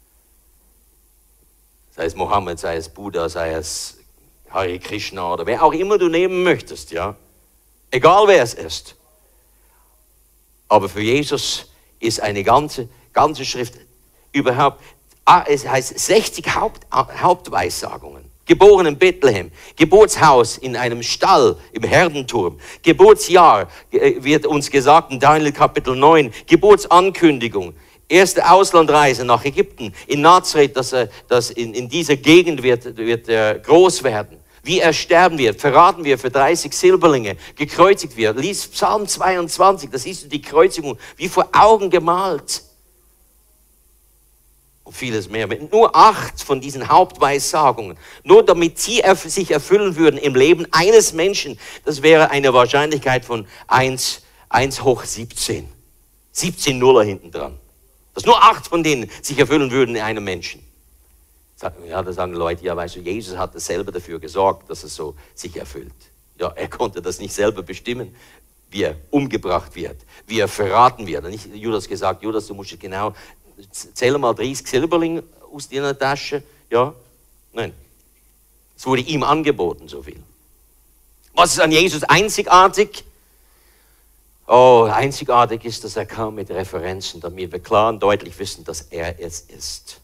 Speaker 1: Sei es Mohammed, sei es Buddha, sei es Hare Krishna oder wer auch immer du nehmen möchtest. Ja. Egal wer es ist. Aber für Jesus ist eine ganze Schrift überhaupt, es heißt 60 Hauptweissagungen. Geboren in Bethlehem, Geburtshaus in einem Stall im Herdenturm, Geburtsjahr wird uns gesagt in Daniel Kapitel 9, Geburtsankündigung, erste Auslandreise nach Ägypten, in Nazareth, dass in dieser Gegend wird er groß werden. Wie er sterben wird, verraten wir für 30 Silberlinge, gekreuzigt wird. Lies Psalm 22, da siehst du die Kreuzigung wie vor Augen gemalt. Und vieles mehr. Mit nur 8 von diesen Hauptweissagungen, nur damit sie sich erfüllen würden im Leben eines Menschen, das wäre eine Wahrscheinlichkeit von 1 hoch 17. 17 Nuller hinten dran. Dass nur 8 von denen sich erfüllen würden in einem Menschen. Ja, da sagen Leute, ja, weißt du, Jesus hat selber dafür gesorgt, dass es so sich erfüllt. Ja, er konnte das nicht selber bestimmen, wie er umgebracht wird, wie er verraten wird. Und nicht Judas gesagt, Judas, du musst genau, zähl mal 30 Silberlinge aus deiner Tasche. Ja, nein. Es wurde ihm angeboten, so viel. Was ist an Jesus einzigartig? Oh, einzigartig ist, dass er kam mit Referenzen, damit wir klar und deutlich wissen, dass er es ist.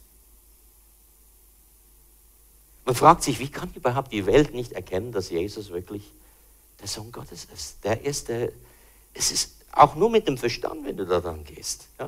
Speaker 1: Man fragt sich, wie kann überhaupt die Welt nicht erkennen, dass Jesus wirklich der Sohn Gottes ist? Es ist auch nur mit dem Verstand, wenn du da dran gehst. Ja?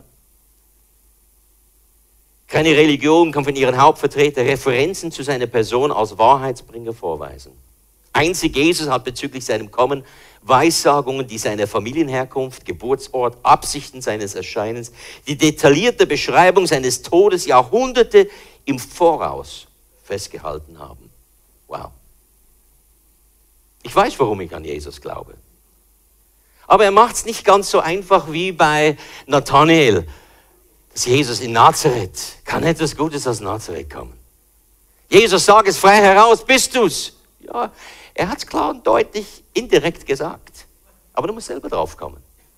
Speaker 1: Keine Religion kann von ihren Hauptvertretern Referenzen zu seiner Person als Wahrheitsbringer vorweisen. Einzig Jesus hat bezüglich seinem Kommen Weissagungen, die seine Familienherkunft, Geburtsort, Absichten seines Erscheinens, die detaillierte Beschreibung seines Todes Jahrhunderte im Voraus festgehalten haben. Wow. Ich weiß, warum ich an Jesus glaube. Aber er macht es nicht ganz so einfach wie bei Nathanael. Dass Jesus in Nazareth, kann etwas Gutes aus Nazareth kommen. Jesus, sag es frei heraus, bist du's? Ja, er hat es klar und deutlich indirekt gesagt. Aber du musst selber drauf kommen.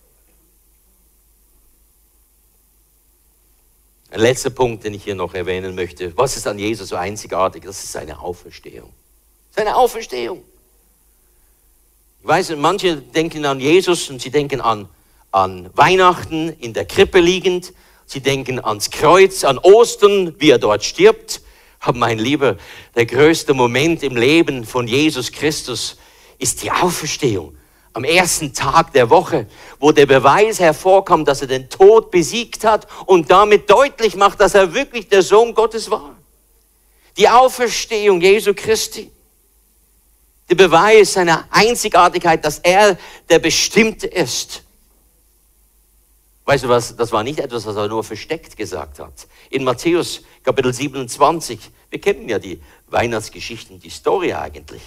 Speaker 1: Ein letzter Punkt, den ich hier noch erwähnen möchte. Was ist an Jesus so einzigartig? Das ist seine Auferstehung. Seine Auferstehung. Ich weiß, manche denken an Jesus und sie denken an Weihnachten in der Krippe liegend. Sie denken ans Kreuz, an Ostern, wie er dort stirbt. Aber mein Lieber, der größte Moment im Leben von Jesus Christus ist die Auferstehung. Am ersten Tag der Woche, wo der Beweis hervorkommt, dass er den Tod besiegt hat und damit deutlich macht, dass er wirklich der Sohn Gottes war. Die Auferstehung Jesu Christi. Der Beweis seiner Einzigartigkeit, dass er der Bestimmte ist. Weißt du was, das war nicht etwas, was er nur versteckt gesagt hat. In Matthäus Kapitel 27, wir kennen ja die Weihnachtsgeschichten, die Story eigentlich.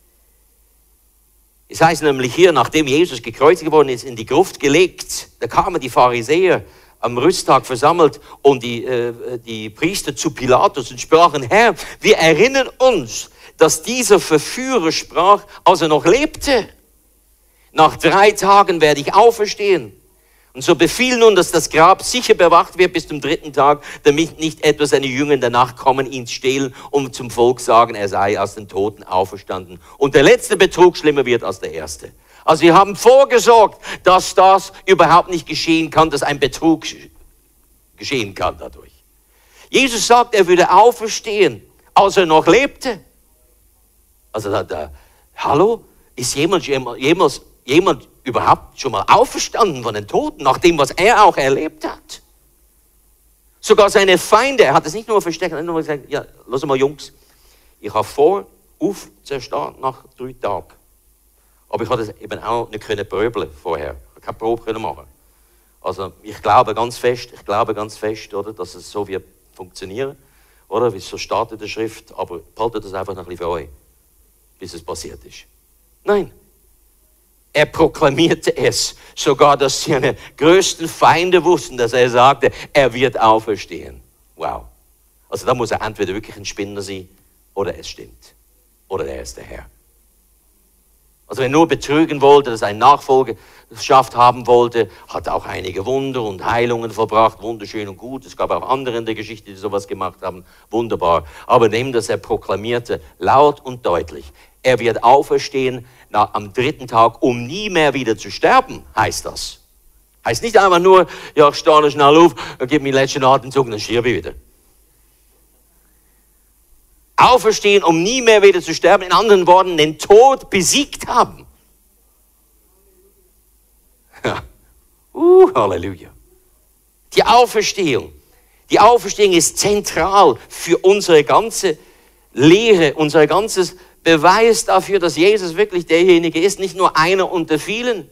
Speaker 1: Es heißt nämlich hier, nachdem Jesus gekreuzigt worden ist, in die Gruft gelegt, da kamen die Pharisäer am Rüsttag versammelt und die Priester zu Pilatus und sprachen, Herr, wir erinnern uns, dass dieser Verführer sprach, als er noch lebte. Nach 3 Tagen werde ich auferstehen. Und so befiehl nun, dass das Grab sicher bewacht wird bis zum 3. Tag, damit nicht etwa seine Jünger danach kommen, ihn stehlen und zum Volk sagen, er sei aus den Toten auferstanden. Und der letzte Betrug schlimmer wird als der erste. Also wir haben vorgesorgt, dass das überhaupt nicht geschehen kann, dass ein Betrug geschehen kann dadurch. Jesus sagt, er würde auferstehen, als er noch lebte. Also hallo, ist jemand überhaupt schon mal auferstanden von den Toten, nach dem, was er auch erlebt hat? Sogar seine Feinde, er hat es nicht nur versteckt, er hat nur gesagt, ja, lass mal Jungs, ich habe vor, aufzustehen nach 3 Tagen. Aber ich habe das eben auch nicht können pröbeln vorher, ich habe keine Probe können machen. Also ich glaube ganz fest, oder, dass es so wird funktionieren, oder, wie es so steht in der Schrift, aber behaltet das einfach noch ein bisschen für euch, bis es passiert ist. Nein. Er proklamierte es, sogar dass seine größten Feinde wussten, dass er sagte, er wird auferstehen. Wow. Also da muss er entweder wirklich ein Spinner sein, oder es stimmt. Oder er ist der Herr. Also wenn er nur betrügen wollte, dass er eine Nachfolgerschaft haben wollte, hat auch einige Wunder und Heilungen verbracht, wunderschön und gut. Es gab auch andere in der Geschichte, die sowas gemacht haben, wunderbar. Aber neben das er proklamierte, laut und deutlich, er wird auferstehen am 3. Tag, um nie mehr wieder zu sterben, heißt das. Heißt nicht einfach nur, ja, ich stehe schnell auf, gebe mir den letzten Atemzug und dann sterbe ich wieder. Auferstehen, um nie mehr wieder zu sterben, in anderen Worten, den Tod besiegt haben. Ja. Halleluja. Die Auferstehung ist zentral für unsere ganze Lehre, unser ganzes Beweis dafür, dass Jesus wirklich derjenige ist, nicht nur einer unter vielen.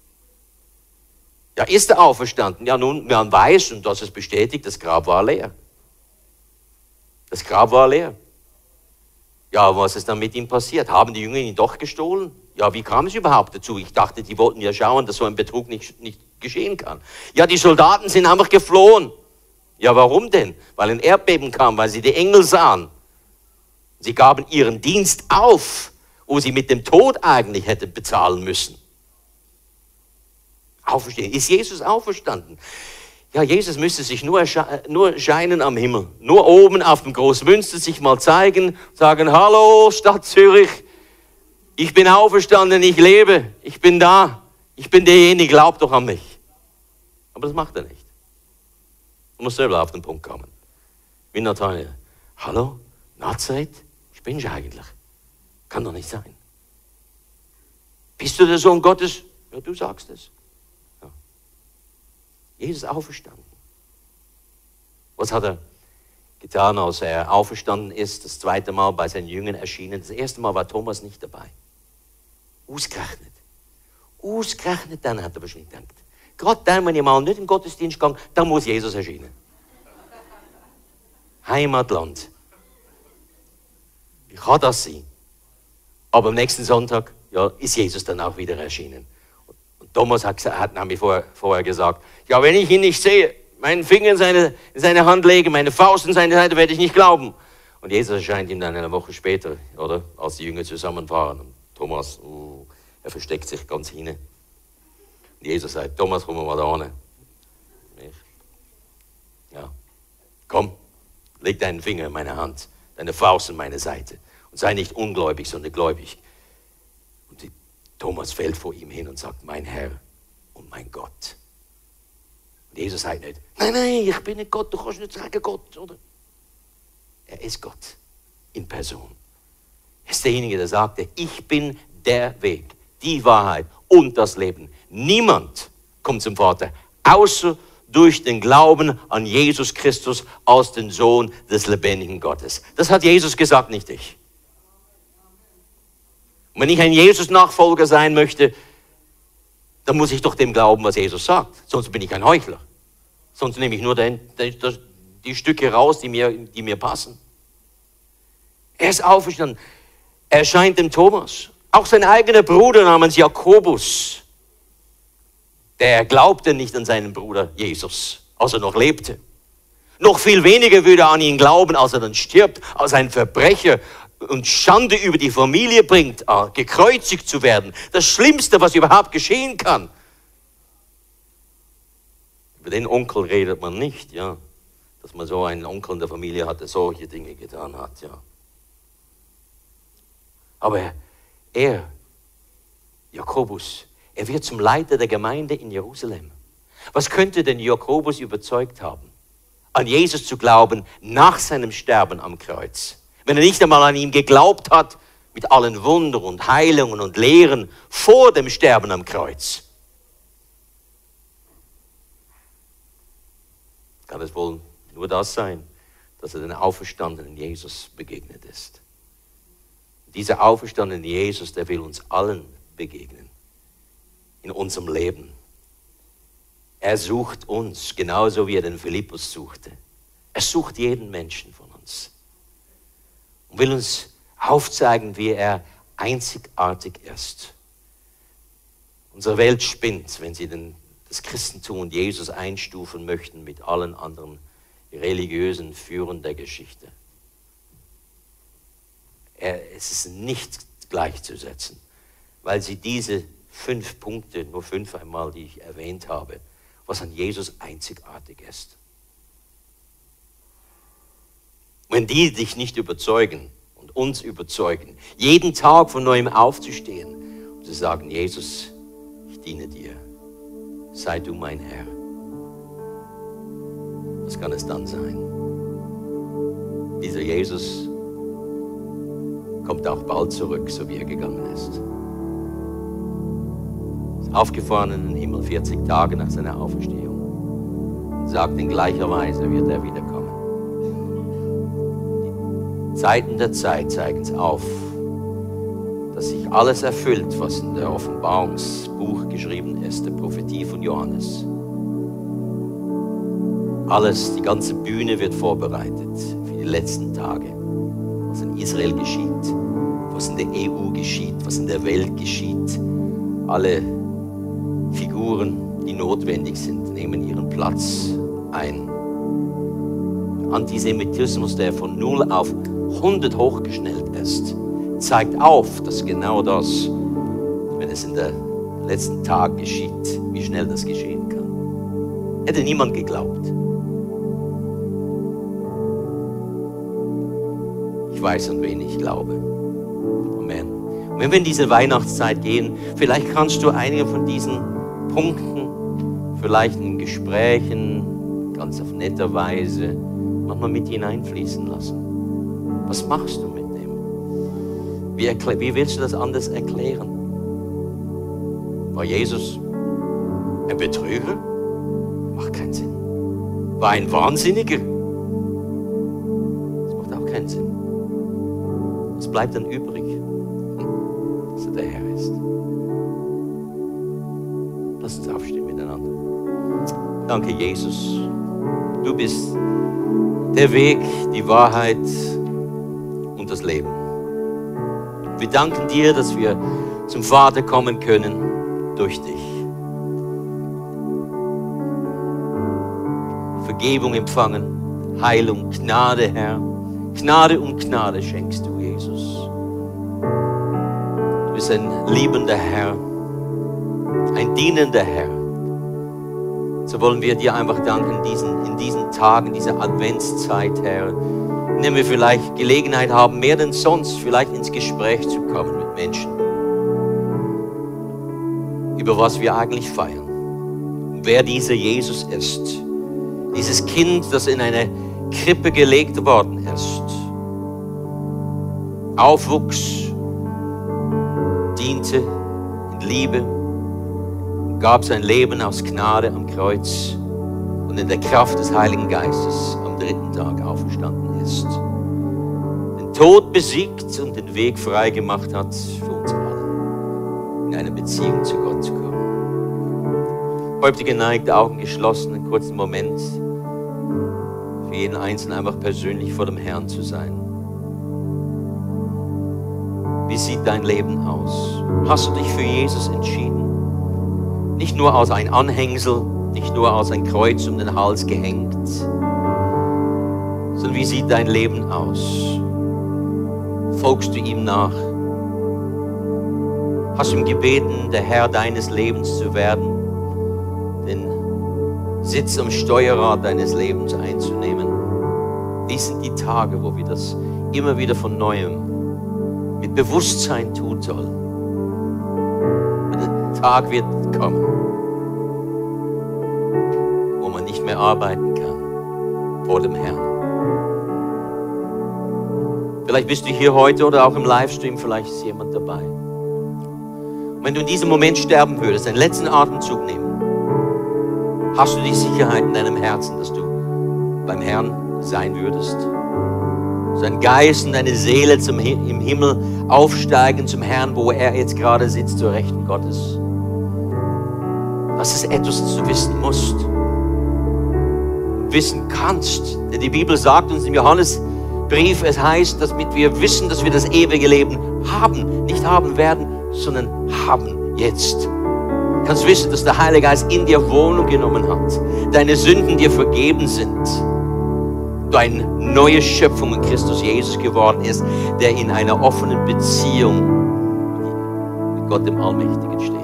Speaker 1: Ja, ist er auferstanden? Ja, nun, man weiß, und das ist bestätigt, das Grab war leer. Das Grab war leer. Ja, was ist dann mit ihm passiert? Haben die Jünger ihn doch gestohlen? Ja, wie kam es überhaupt dazu? Ich dachte, die wollten ja schauen, dass so ein Betrug nicht geschehen kann. Ja, die Soldaten sind einfach geflohen. Ja, warum denn? Weil ein Erdbeben kam, weil sie die Engel sahen. Sie gaben ihren Dienst auf, wo sie mit dem Tod eigentlich hätten bezahlen müssen. Auferstehen. Ist Jesus auferstanden? Ja, Jesus müsste sich nur erscheinen am Himmel. Nur oben auf dem Großmünster sich mal zeigen, sagen, hallo Stadt Zürich, ich bin auferstanden, ich lebe, ich bin da, ich bin derjenige, glaubt doch an mich. Aber das macht er nicht. Er muss selber auf den Punkt kommen. Wie Nathanael, hallo, Nazareth? Bin ich eigentlich? Kann doch nicht sein. Bist du der Sohn Gottes? Ja, du sagst es. Ja. Jesus ist auferstanden. Was hat er getan, als er auferstanden ist? Das 2. Mal bei seinen Jüngern erschienen. Das 1. Mal war Thomas nicht dabei. Ausgerechnet. Ausgerechnet dann hat er bestimmt gedacht. Gerade dann, wenn ich mal nicht in den Gottesdienst gehe, dann muss Jesus erscheinen. Heimatland. Wie kann das sein? Aber am nächsten Sonntag, ja, ist Jesus dann auch wieder erschienen. Und Thomas hat nämlich vorher gesagt, ja, wenn ich ihn nicht sehe, meinen Finger in seine Hand lege, meine Faust in seine Seite, werde ich nicht glauben. Und Jesus erscheint ihm dann eine Woche später, oder? Als die Jünger zusammen waren. Und Thomas, er versteckt sich ganz hinten. Und Jesus sagt, Thomas, komm mal da hin. Ja, komm, leg deinen Finger in meine Hand. Deine Faust in meine Seite. Und sei nicht ungläubig, sondern gläubig. Und Thomas fällt vor ihm hin und sagt, mein Herr und mein Gott. Und Jesus sagt nicht, nein, ich bin nicht Gott, du kannst nicht sagen Gott, oder? Er ist Gott in Person. Er ist derjenige, der sagte, ich bin der Weg, die Wahrheit und das Leben. Niemand kommt zum Vater, außer durch den Glauben an Jesus Christus als den Sohn des lebendigen Gottes. Das hat Jesus gesagt, nicht ich. Und wenn ich ein Jesus-Nachfolger sein möchte, dann muss ich doch dem glauben, was Jesus sagt. Sonst bin ich ein Heuchler. Sonst nehme ich nur die Stücke raus, die mir passen. Er ist auferstanden. Er erscheint dem Thomas. Auch sein eigener Bruder namens Jakobus, der glaubte nicht an seinen Bruder Jesus, als er noch lebte. Noch viel weniger würde er an ihn glauben, als er dann stirbt, als ein Verbrecher und Schande über die Familie bringt, gekreuzigt zu werden. Das Schlimmste, was überhaupt geschehen kann. Über den Onkel redet man nicht, ja. Dass man so einen Onkel in der Familie hat, der solche Dinge getan hat, ja. Aber Jakobus, er wird zum Leiter der Gemeinde in Jerusalem. Was könnte denn Jakobus überzeugt haben, an Jesus zu glauben nach seinem Sterben am Kreuz? Wenn er nicht einmal an ihm geglaubt hat, mit allen Wundern und Heilungen und Lehren vor dem Sterben am Kreuz. Kann es wohl nur das sein, dass er den auferstandenen Jesus begegnet ist. Dieser auferstandene Jesus, der will uns allen begegnen. In unserem Leben. Er sucht uns, genauso wie er den Philippus suchte. Er sucht jeden Menschen von uns. Und will uns aufzeigen, wie er einzigartig ist. Unsere Welt spinnt, wenn sie das Christentum und Jesus einstufen möchten mit allen anderen religiösen Führern der Geschichte. Es ist nicht gleichzusetzen, weil sie diese 5 Punkte, nur 5 einmal, die ich erwähnt habe, was an Jesus einzigartig ist. Wenn die dich nicht überzeugen und uns überzeugen, jeden Tag von neuem aufzustehen und zu sagen, Jesus, ich diene dir, sei du mein Herr. Was kann es dann sein? Dieser Jesus kommt auch bald zurück, so wie er gegangen ist. Ist aufgefahren in den Himmel 40 Tage nach seiner Auferstehung und sagt, in gleicher Weise wird er wiederkommen. Die Zeiten der Zeit zeigen es auf, dass sich alles erfüllt, was in der Offenbarungsbuch geschrieben ist, der Prophetie von Johannes. Alles, die ganze Bühne wird vorbereitet für die letzten Tage. Was in Israel geschieht, was in der EU geschieht, was in der Welt geschieht. Alle Figuren, die notwendig sind, nehmen ihren Platz ein. Antisemitismus, der von 0 auf 100 hochgeschnellt ist, zeigt auf, dass genau das, wenn es in der letzten Tag geschieht, wie schnell das geschehen kann. Hätte niemand geglaubt. Ich weiß, an wen ich glaube. Amen. Und wenn wir in diese Weihnachtszeit gehen, vielleicht kannst du einige von diesen Punkten, vielleicht in Gesprächen, ganz auf nette Weise, manchmal mit hineinfließen lassen. Was machst du mit dem? Wie willst du das anders erklären? War Jesus ein Betrüger? Macht keinen Sinn. War ein Wahnsinniger? Das macht auch keinen Sinn. Was bleibt dann übrig? Dass er der Herr ist. Lass uns aufstehen miteinander. Danke, Jesus. Du bist der Weg, die Wahrheit und das Leben. Wir danken dir, dass wir zum Vater kommen können durch dich. Vergebung empfangen, Heilung, Gnade, Herr. Gnade um Gnade schenkst du, Jesus. Du bist ein liebender Herr, ein dienender Herr. So wollen wir dir einfach danken in diesen Tagen, dieser Adventszeit, Herr, in der wir vielleicht Gelegenheit haben, mehr denn sonst vielleicht ins Gespräch zu kommen mit Menschen. über was wir eigentlich feiern. Wer dieser Jesus ist. Dieses Kind, das in eine Krippe gelegt worden ist. Aufwuchs, diente in Liebe, gab sein Leben aus Gnade am Kreuz und in der Kraft des Heiligen Geistes am 3. Tag auferstanden ist. Den Tod besiegt und den Weg frei gemacht hat für uns alle, in eine Beziehung zu Gott zu kommen. Häupter geneigt, Augen geschlossen, einen kurzen Moment, für jeden Einzelnen einfach persönlich vor dem Herrn zu sein. Wie sieht dein Leben aus? Hast du dich für Jesus entschieden? Nicht nur aus ein Anhängsel, nicht nur aus ein Kreuz um den Hals gehängt, sondern wie sieht dein Leben aus? Folgst du ihm nach? Hast du ihm gebeten, der Herr deines Lebens zu werden, den Sitz am Steuerrad deines Lebens einzunehmen? Dies sind die Tage, wo wir das immer wieder von Neuem mit Bewusstsein tun sollen. Und der Tag wird kommen, wo man nicht mehr arbeiten kann vor dem Herrn. Vielleicht bist du hier heute oder auch im Livestream, vielleicht ist jemand dabei. Und wenn du in diesem Moment sterben würdest, einen letzten Atemzug nehmen, hast du die Sicherheit in deinem Herzen, dass du beim Herrn sein würdest? Sein Geist und deine Seele im Himmel aufsteigen zum Herrn, wo er jetzt gerade sitzt, zur Rechten Gottes. Das ist etwas, das du wissen musst. Wissen kannst. Denn die Bibel sagt uns im Johannesbrief, es heißt, damit wir wissen, dass wir das ewige Leben haben. Nicht haben werden, sondern haben jetzt. Du kannst wissen, dass der Heilige Geist in dir Wohnung genommen hat. Deine Sünden dir vergeben sind. Du eine neue Schöpfung in Christus Jesus geworden ist, der in einer offenen Beziehung mit Gott dem Allmächtigen steht.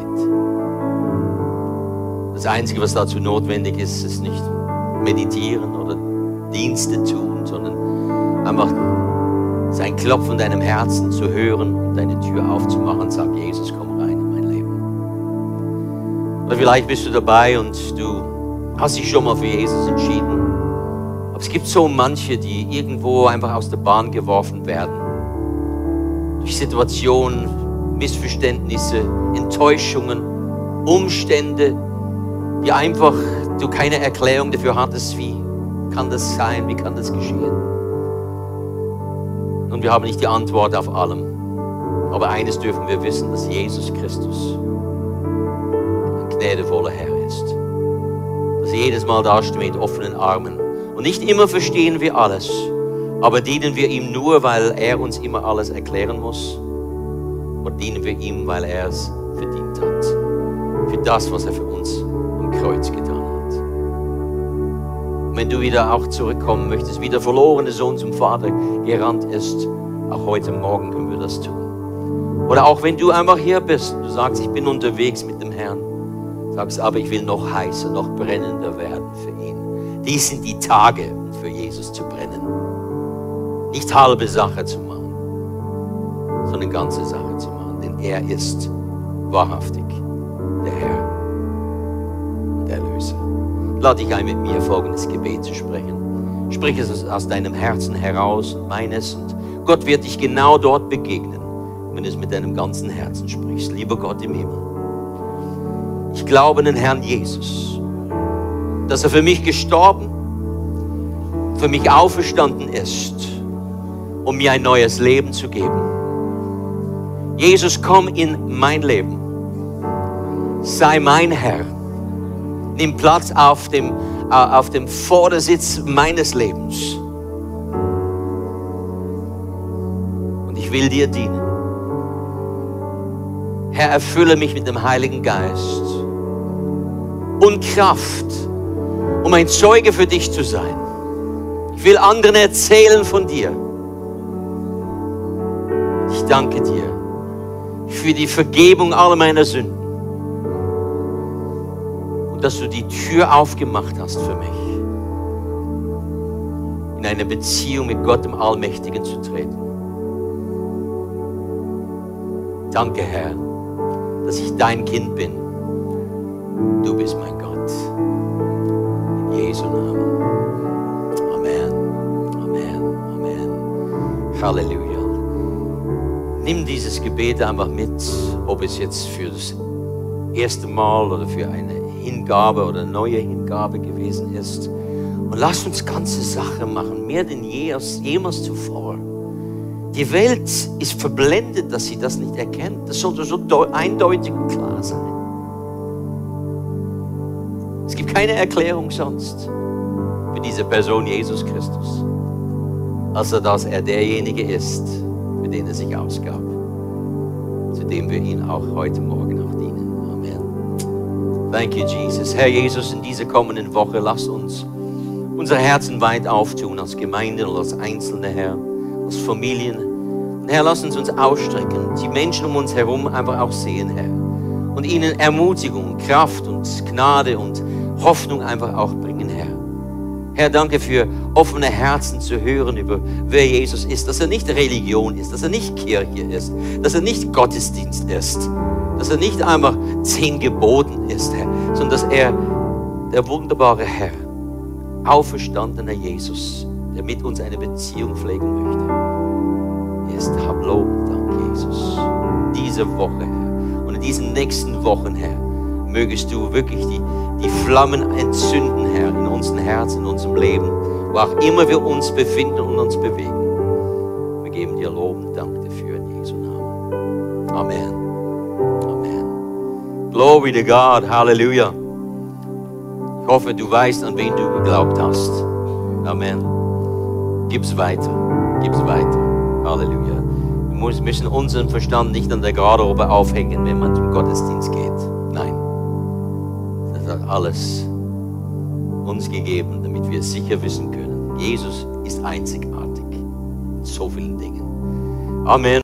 Speaker 1: Das Einzige, was dazu notwendig ist, ist nicht meditieren oder Dienste tun, sondern einfach sein Klopfen in deinem Herzen zu hören und deine Tür aufzumachen und sagen, Jesus, komm rein in mein Leben. Oder vielleicht bist du dabei und du hast dich schon mal für Jesus entschieden. Aber es gibt so manche, die irgendwo einfach aus der Bahn geworfen werden. Durch Situationen, Missverständnisse, Enttäuschungen, Umstände, die einfach du keine Erklärung dafür hattest, wie kann das sein, wie kann das geschehen. Und wir haben nicht die Antwort auf allem. Aber eines dürfen wir wissen, dass Jesus Christus ein gnädevoller Herr ist. Dass er jedes Mal dasteht mit offenen Armen. Und nicht immer verstehen wir alles, aber dienen wir ihm nur, weil er uns immer alles erklären muss? Oder dienen wir ihm, weil er es verdient hat? Für das, was er für uns am Kreuz getan hat. Und wenn du wieder auch zurückkommen möchtest, wie der verlorene Sohn zum Vater gerannt ist, auch heute Morgen können wir das tun. Oder auch wenn du einfach hier bist und du sagst, ich bin unterwegs mit dem Herrn, sagst aber, ich will noch heißer, noch brennender werden für ihn. Dies sind die Tage, um für Jesus zu brennen. Nicht halbe Sache zu machen, sondern ganze Sache zu machen. Denn er ist wahrhaftig der Herr und der Erlöser. Lade dich ein, mit mir folgendes Gebet zu sprechen. Sprich es aus deinem Herzen heraus und meines. Und Gott wird dich genau dort begegnen, wenn du es mit deinem ganzen Herzen sprichst. Lieber Gott im Himmel, ich glaube an den Herrn Jesus, dass er für mich gestorben, für mich auferstanden ist, um mir ein neues Leben zu geben. Jesus, komm in mein Leben. Sei mein Herr. Nimm Platz auf dem Vordersitz meines Lebens. Und ich will dir dienen. Herr, erfülle mich mit dem Heiligen Geist und Kraft, um ein Zeuge für dich zu sein. Ich will anderen erzählen von dir. Ich danke dir für die Vergebung aller meiner Sünden und dass du die Tür aufgemacht hast für mich, in eine Beziehung mit Gott, dem Allmächtigen, zu treten. Danke, Herr, dass ich dein Kind bin Du bist mein Gott. In Jesu Namen. Amen. Amen. Amen. Halleluja. Nimm dieses Gebet einfach mit, ob es jetzt für das erste Mal oder für eine Hingabe oder neue Hingabe gewesen ist. Und lass uns ganze Sache machen, mehr denn jemals zuvor. Die Welt ist verblendet, dass sie das nicht erkennt. Das sollte so eindeutig und klar sein. Es gibt keine Erklärung sonst für diese Person Jesus Christus, als dass er derjenige ist, für den er sich ausgab, zu dem wir ihn auch heute Morgen auch dienen. Amen. Thank you, Jesus. Herr Jesus, in dieser kommenden Woche, lass uns unsere Herzen weit auftun als Gemeinde und als Einzelne, Herr, als Familien. Herr, lass uns ausstrecken, die Menschen um uns herum einfach auch sehen, Herr, und ihnen Ermutigung, Kraft und Gnade und Hoffnung einfach auch bringen, Herr. Herr, danke für offene Herzen zu hören über wer Jesus ist, dass er nicht Religion ist, dass er nicht Kirche ist, dass er nicht Gottesdienst ist, dass er nicht einfach 10 Geboten ist, Herr, sondern dass er der wunderbare Herr, auferstandener Jesus, der mit uns eine Beziehung pflegen möchte, ist. Hab Lob und Dank, Jesus. Diese Woche, Herr, und in diesen nächsten Wochen, Herr, mögest du wirklich die Flammen entzünden, Herr, in unseren Herzen, in unserem Leben, wo auch immer wir uns befinden und uns bewegen. Wir geben dir Lob und Dank dafür in Jesu Namen. Amen. Amen. Glory to God. Halleluja. Ich hoffe, du weißt, an wen du geglaubt hast. Amen. Gib's weiter. Gib's weiter. Halleluja. Wir müssen unseren Verstand nicht an der Garderobe aufhängen, wenn man zum Gottesdienst geht. Nein. Das hat alles uns gegeben, damit wir sicher wissen können, Jesus ist einzigartig in so vielen Dingen. Amen.